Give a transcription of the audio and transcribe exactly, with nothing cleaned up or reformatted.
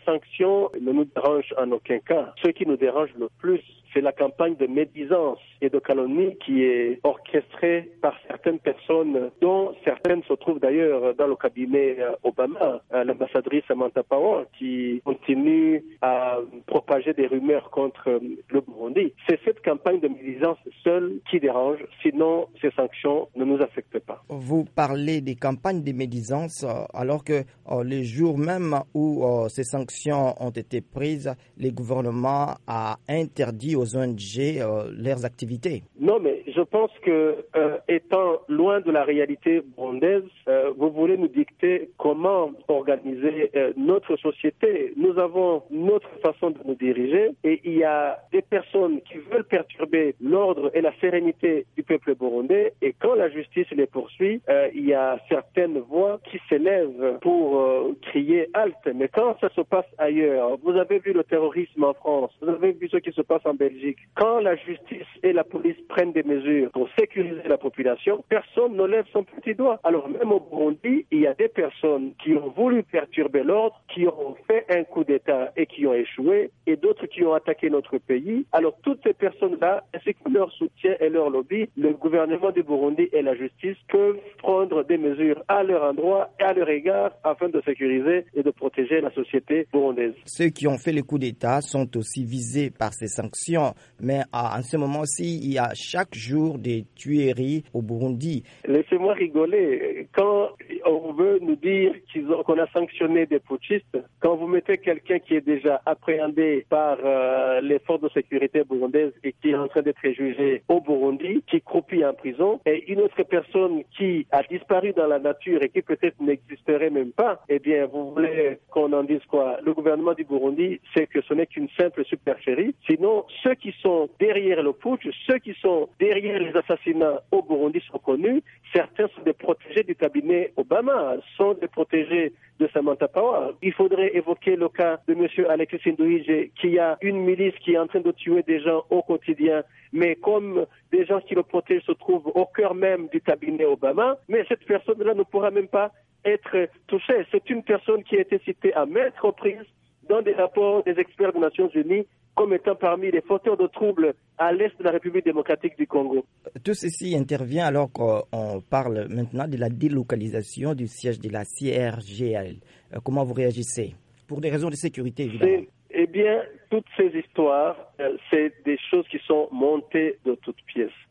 sanctions ne nous dérangent en aucun cas. Ce qui nous dérange le plus, c'est la campagne de médisance et de calomnie qui est orchestrée par certaines personnes, dont certaines se trouvent d'ailleurs dans le cabinet Obama. L'ambassadrice Samantha Power qui continue à propager des rumeurs contre le Burundi. C'est cette campagne de médisance seule qui dérange, sinon ces sanctions ne nous affectent pas. Vous parlez des campagnes de médisance alors que euh, les jours même où euh, ces sanctions ont été prises, le gouvernement a interdit aux O N G euh, leurs activités. Non, mais je pense que, euh, étant loin de la réalité burundaise, euh, vous voulez nous dicter comment organiser euh, notre société. Nous avons notre façon de nous diriger et il y a des personnes qui veulent perturber l'ordre et la sérénité du peuple burundais et quand la justice les poursuit, euh, il y a certaines voix qui s'élèvent pour euh, crier halte. Mais quand ça se passe ailleurs, vous avez vu le terrorisme en France, vous avez vu ce qui se passe en Belgique. Quand la justice et la police prennent des mesures pour sécuriser la population, personne ne lève son petit doigt. Alors même au Burundi, il y a des personnes qui ont voulu perturber l'ordre, qui ont fait un coup d'État et qui ont échoué, et d'autres qui ont attaqué notre pays. Alors toutes ces personnes-là, ainsi que leur soutien et leur lobby, le gouvernement du Burundi et la justice peuvent prendre des mesures à leur endroit et à leur égard afin de sécuriser et de protéger la société burundaise. Ceux qui ont fait le coup d'État sont aussi visés par ces sanctions, mais en ce moment-ci, il y a chaque jour des tueries au Burundi. Laissez-moi rigoler. Quand on veut nous dire qu'ils ont, qu'on a sanctionné des putschistes, quand vous mettez quelqu'un qui est déjà appréhendé par euh, les forces de sécurité burundaises et qui est en train d'être jugé au Burundi, qui croupit en prison, et une autre personne qui a disparu dans la nature et qui peut-être n'existerait même pas, eh bien, vous voulez qu'on en dise quoi? Le gouvernement du Burundi, c'est que ce n'est qu'une simple supercherie. Sinon, ceux qui sont derrière le putsch, ceux qui sont derrière les assassinats au Burundi sont connus. Certains sont des protégés du cabinet Obama, sont des protégés de Samantha Power. Il faudrait évoquer le cas de M. Alexis Nduhije, qui a une milice qui est en train de tuer des gens au quotidien, mais comme des gens qui le protègent se trouvent au cœur même du cabinet Obama, mais cette personne-là ne pourra même pas être touchée. C'est une personne qui a été citée à maintes reprises dans des rapports des experts des Nations Unies comme étant parmi les fauteurs de troubles à l'est de la République démocratique du Congo. Tout ceci intervient alors qu'on parle maintenant de la délocalisation du siège de la C R G L. Comment vous réagissez? Pour des raisons de sécurité, évidemment. C'est, eh bien, toutes ces histoires, euh, c'est des choses qui sont montées de toutes pièces.